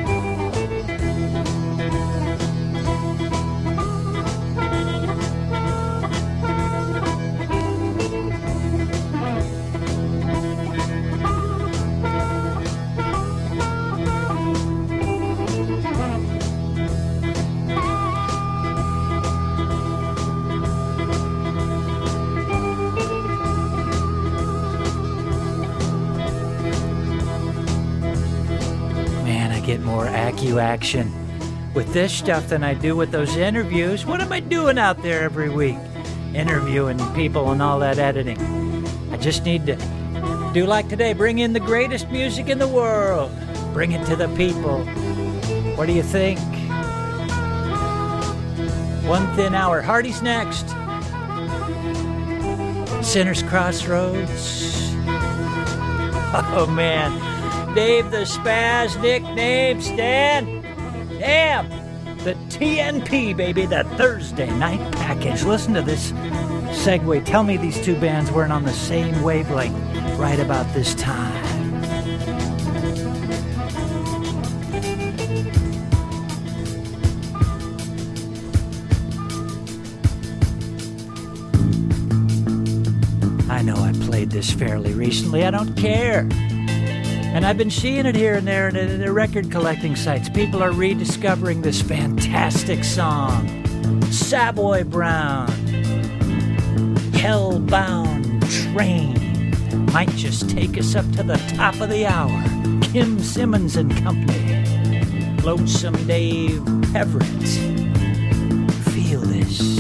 Get more accu action with this stuff than I do with those interviews. What am I doing out there every week? Interviewing people and all that editing. I just need to do like today, bring in the greatest music in the world. Bring it to the people. What do you think? One Thin Hour. Hardy's next. Sinner's Crossroads. Oh, man. Dave the Spaz, nickname Stan. Damn. The T N P, baby, the Thursday night package. Listen to this segue. Tell me these two bands weren't on the same wavelength right about this time. I know I played this fairly recently. I don't care. And I've been seeing it here and there in the record collecting sites. People are rediscovering this fantastic song. Savoy Brown. Hellbound Train. Might just take us up to the top of the hour. Kim Simmons and Company. Lonesome Dave Everett. Feel this.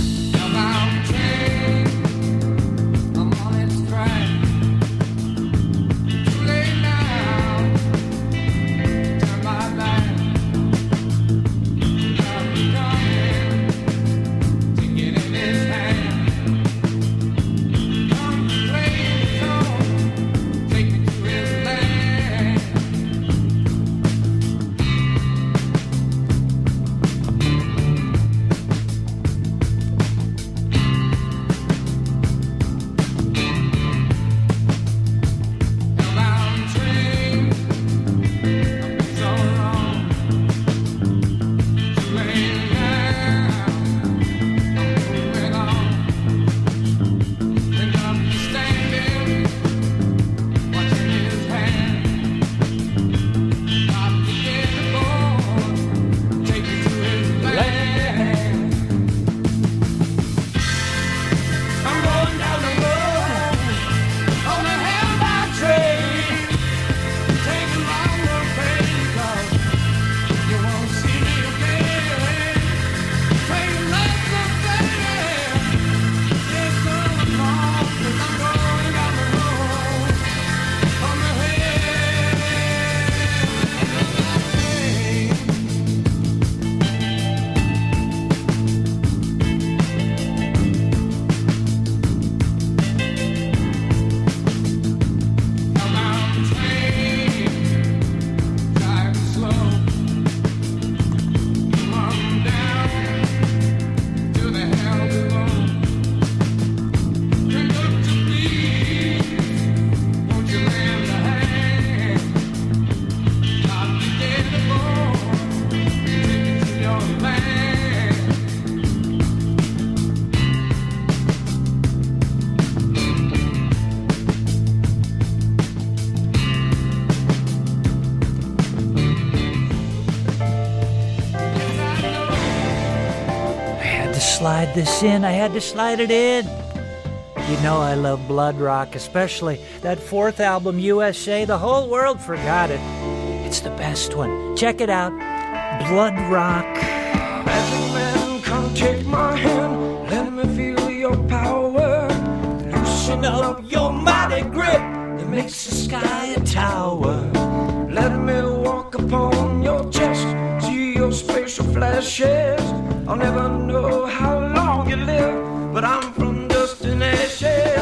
to slide this in. I had to slide it in. You know I love Blood Rock, especially that fourth album, U S A. The whole world forgot it. It's the best one. Check it out. Blood Rock. Magic man, come take my hand. Let me feel your power. Loosen up your mighty grip that makes the sky a tower. Let me walk upon your chest, see your spatial flashes. I'll never know how long you live, but I'm from dust and ashes.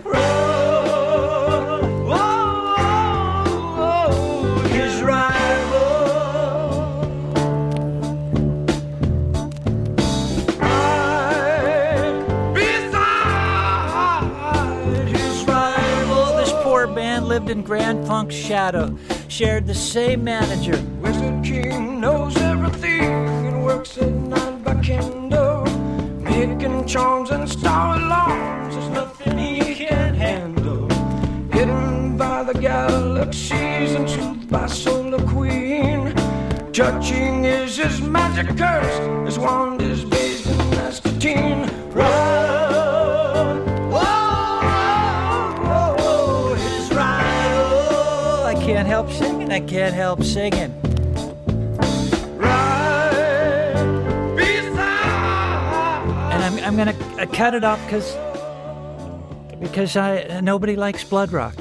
Roll, whoa, whoa, whoa, his rival. Right beside his rival. This poor band lived in Grand Funk's shadow, shared the same manager. Wizard King knows everything and works at night by candle, making charms and star alarms. There's nothing he can't handle. Hidden by the galaxies and soothed by Solar Queen. Touching is his magic curse. His wand is bathed in Ascatine. Run, whoa, whoa, whoa, his rival. I can't help singing. I can't help singing. And I'm, I'm gonna uh, cut it off because because I uh, nobody likes Blood Rock.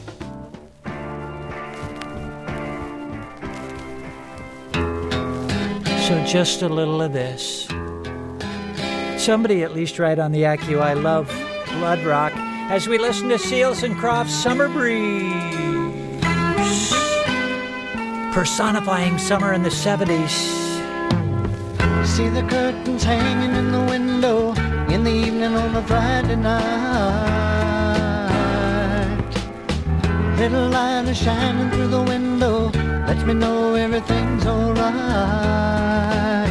So just a little of this. Somebody at least write on the A C U I love Blood Rock as we listen to Seals and Crofts' Summer Breeze, personifying summer in the seventies. See the curtains hanging in the window in the evening on a Friday night. Little light is shining through the window, lets me know everything's alright.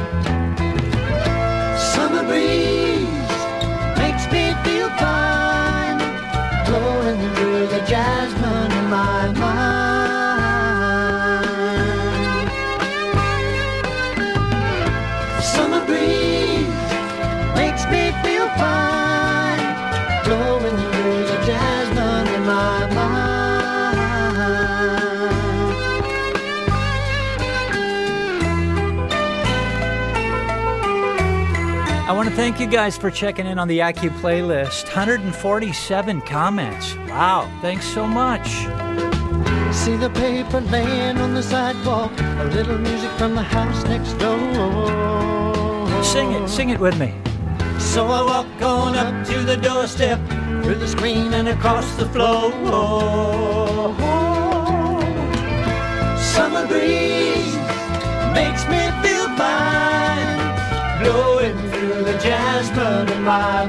Summer breeze makes me feel fine, blowing through the jasmine in my mind. Summer breeze makes me feel fine, blowing through the jasmine in my mind. I want to thank you guys for checking in on the I Q playlist. one hundred forty-seven comments. Wow, thanks so much. See the paper laying on the sidewalk, a little music from the house next door. Sing it, sing it with me. So I walk on up to the doorstep, through the screen and across the floor. Summer breeze makes me feel fine, blowing through the jasmine in my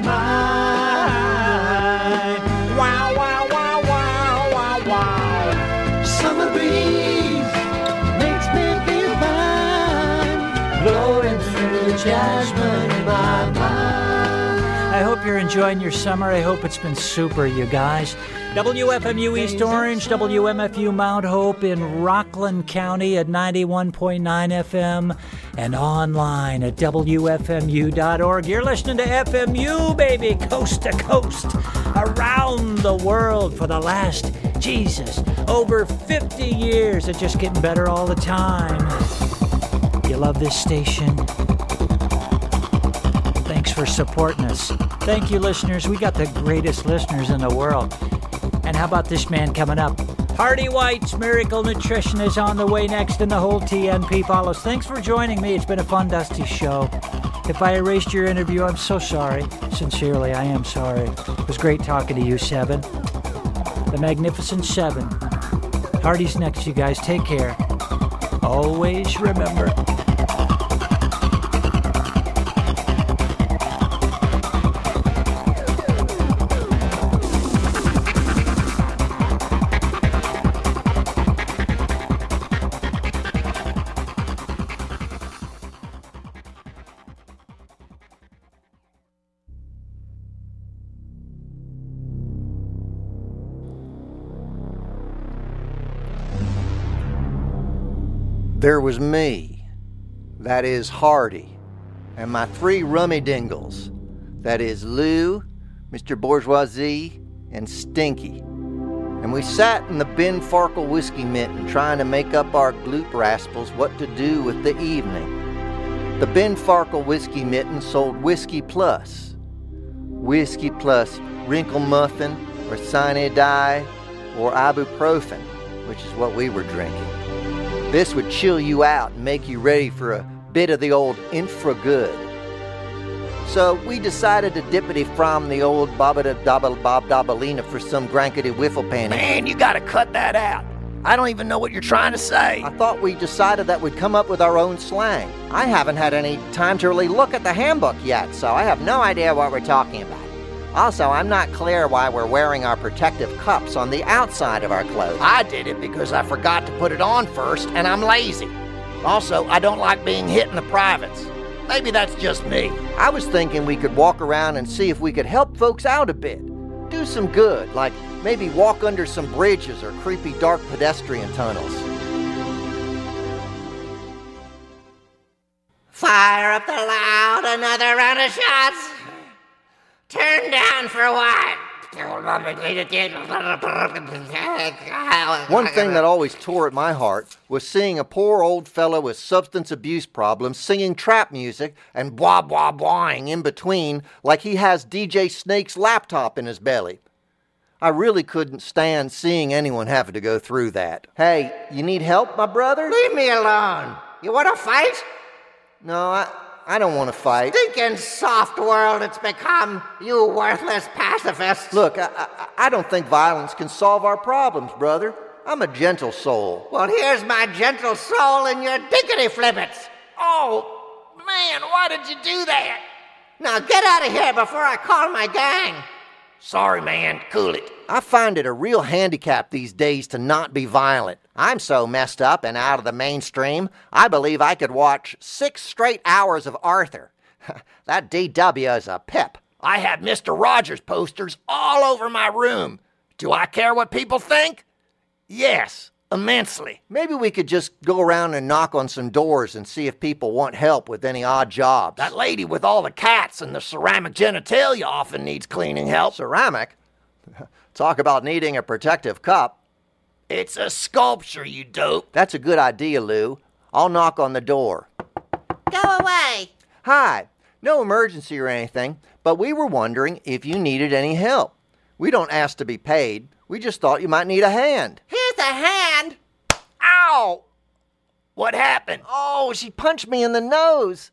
mind. Wow, wow, wow, wow, wow, wow. Summer breeze makes me feel fine, blowing through the jasmine in my mind. I hope you're enjoying your summer. I hope it's been super, you guys. W F M U East Orange, W M F U Mount Hope in Rockland County at ninety-one point nine F M and online at W F M U dot org. You're listening to F M U, baby, coast to coast, around the world for the last, Jesus, over fifty years. It's just getting better all the time. You love this station? Thanks for supporting us. Thank you, listeners. We got the greatest listeners in the world. And how about this man coming up? Hardy White's Miracle Nutrition is on the way next, and the whole T N P follows. Thanks for joining me. It's been a fun, dusty show. If I erased your interview, I'm so sorry. Sincerely, I am sorry. It was great talking to you, Seven. The Magnificent Seven. Hardy's next, you guys. Take care. Always remember. There was me, that is Hardy, and my three rummy dingles. That is Lou, Mister Bourgeoisie, and Stinky. And we sat in the Ben Farkle whiskey mitten trying to make up our gloop raspels what to do with the evening. The Ben Farkle whiskey mitten sold Whiskey Plus. Whiskey Plus Wrinkle Muffin, or Sine Die, or Ibuprofen, which is what we were drinking. This would chill you out and make you ready for a bit of the old infra-good. So we decided to dippity from the old Bobada Dabba Bob Dabbalina for some grankety wiffle panty. Man, you gotta cut that out. I don't even know what you're trying to say. I thought we decided that we'd come up with our own slang. I haven't had any time to really look at the handbook yet, so I have no idea what we're talking about. Also, I'm not clear why we're wearing our protective cups on the outside of our clothes. I did it because I forgot to put it on first, and I'm lazy. Also, I don't like being hit in the privates. Maybe that's just me. I was thinking we could walk around and see if we could help folks out a bit. Do some good, like maybe walk under some bridges or creepy dark pedestrian tunnels. Fire up the loud, another round of shots. Turn down for what? One thing that always tore at my heart was seeing a poor old fellow with substance abuse problems singing trap music and blah blah blahing in between like he has D J Snake's laptop in his belly. I really couldn't stand seeing anyone having to go through that. Hey, you need help, my brother? Leave me alone. You want to fight? No, I... I don't want to fight. Stinking soft world it's become, you worthless pacifist. Look, I, I, I don't think violence can solve our problems, brother. I'm a gentle soul. Well, here's my gentle soul in your dickety flippets. Oh, man, why did you do that? Now get out of here before I call my gang. Sorry, man. Cool it. I find it a real handicap these days to not be violent. I'm so messed up and out of the mainstream, I believe I could watch six straight hours of Arthur. That D W is a pip. I have Mister Rogers posters all over my room. Do I care what people think? Yes, immensely. Maybe we could just go around and knock on some doors and see if people want help with any odd jobs. That lady with all the cats and the ceramic genitalia often needs cleaning help. Ceramic? Talk about needing a protective cup. It's a sculpture, you dope. That's a good idea, Lou. I'll knock on the door. Go away. Hi. No emergency or anything, but we were wondering if you needed any help. We don't ask to be paid. We just thought you might need a hand. Here's a hand. Ow! What happened? Oh, she punched me in the nose.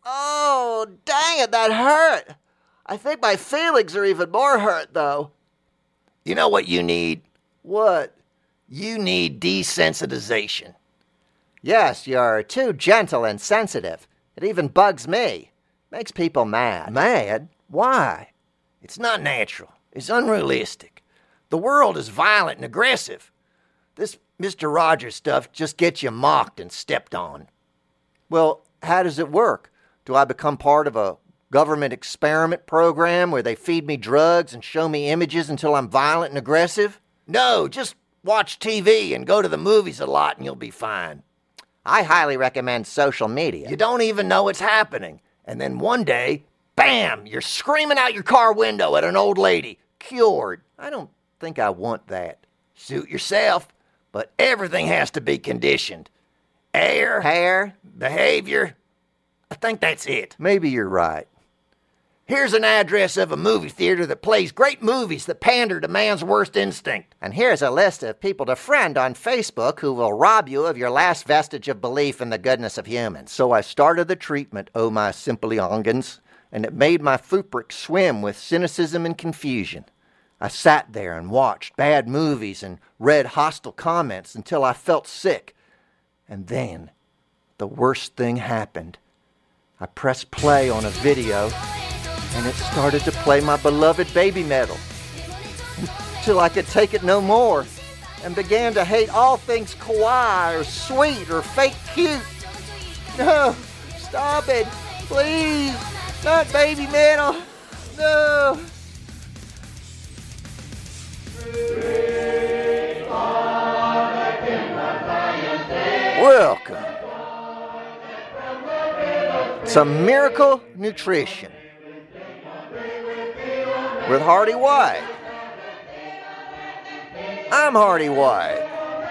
Oh, dang it, that hurt. I think my feelings are even more hurt, though. You know what you need? What? You need desensitization. Yes, you're too gentle and sensitive. It even bugs me. Makes people mad. Mad? Why? It's not natural. It's unrealistic. The world is violent and aggressive. This Mister Rogers stuff just gets you mocked and stepped on. Well, how does it work? Do I become part of a government experiment program where they feed me drugs and show me images until I'm violent and aggressive? No, just watch T V and go to the movies a lot and you'll be fine. I highly recommend social media. You don't even know it's happening. And then one day, bam, you're screaming out your car window at an old lady. Cured. I don't think I want that. Suit yourself, but everything has to be conditioned. Air, hair, behavior. I think that's it. Maybe you're right. Here's an address of a movie theater that plays great movies that pander to man's worst instinct. And here's a list of people to friend on Facebook who will rob you of your last vestige of belief in the goodness of humans. So I started the treatment, oh my simple youngins, and it made my fupric swim with cynicism and confusion. I sat there and watched bad movies and read hostile comments until I felt sick. And then, the worst thing happened. I pressed play on a video, and it started to play my beloved Baby Metal, till I could take it no more, and began to hate all things kawaii or sweet or fake cute. No, stop it, please, not Baby Metal, no. Welcome Some miracle nutrition with Hardy White. I'm Hardy White.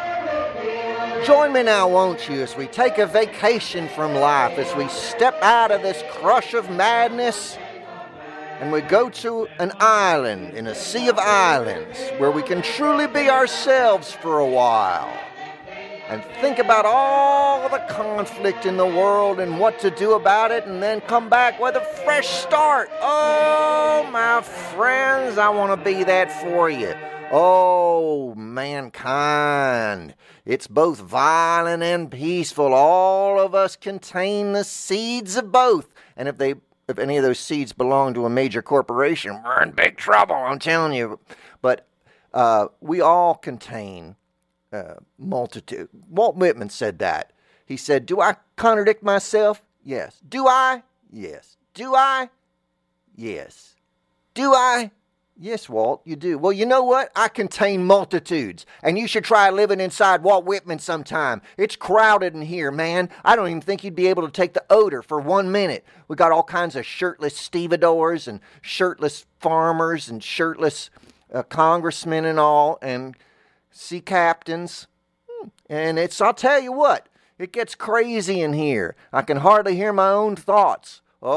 Join me now, won't you, as we take a vacation from life, as we step out of this crush of madness and we go to an island in a sea of islands where we can truly be ourselves for a while and think about all the conflict in the world and what to do about it, and then come back with a fresh start. Oh, my friends, I want to be that for you. Oh, mankind, it's both violent and peaceful. All of us contain the seeds of both. And if they, if any of those seeds belong to a major corporation, we're in big trouble, I'm telling you. But uh, we all contain uh, multitude. Walt Whitman said that. He said, do I contradict myself? Yes. Do I? Yes. Do I? Yes. Do I? Yes, Walt, you do. Well, you know what? I contain multitudes, and you should try living inside Walt Whitman sometime. It's crowded in here, man. I don't even think you'd be able to take the odor for one minute. We got all kinds of shirtless stevedores and shirtless farmers and shirtless uh, congressmen and all, and sea captains. And it's, I'll tell you what, it gets crazy in here. I can hardly hear my own thoughts.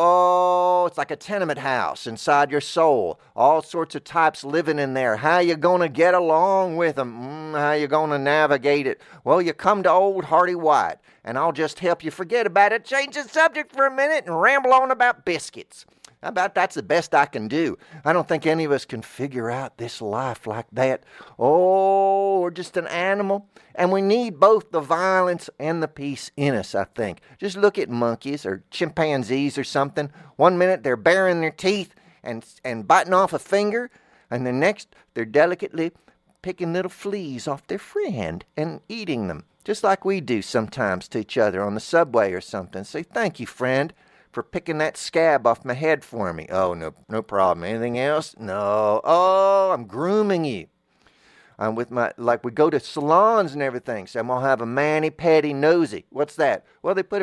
Oh, it's like a tenement house inside your soul. All sorts of types living in there. How you going to get along with them? Mm, how you going to navigate it? Well, you come to old Hardy White, and I'll just help you forget about it, change the subject for a minute, and ramble on about biscuits. How about that's the best I can do? I don't think any of us can figure out this life like that. Oh, we're just an animal. And we need both the violence and the peace in us, I think. Just look at monkeys or chimpanzees or something. One minute they're baring their teeth and, and biting off a finger, and the next they're delicately picking little fleas off their friend and eating them, just like we do sometimes to each other on the subway or something. Say, thank you, friend, for picking that scab off my head for me. Oh, no, no problem. Anything else? No. Oh, I'm grooming you. I'm with my, like we go to salons and everything. So I'm going to have a mani-pedi nosy. What's that? Well, they put a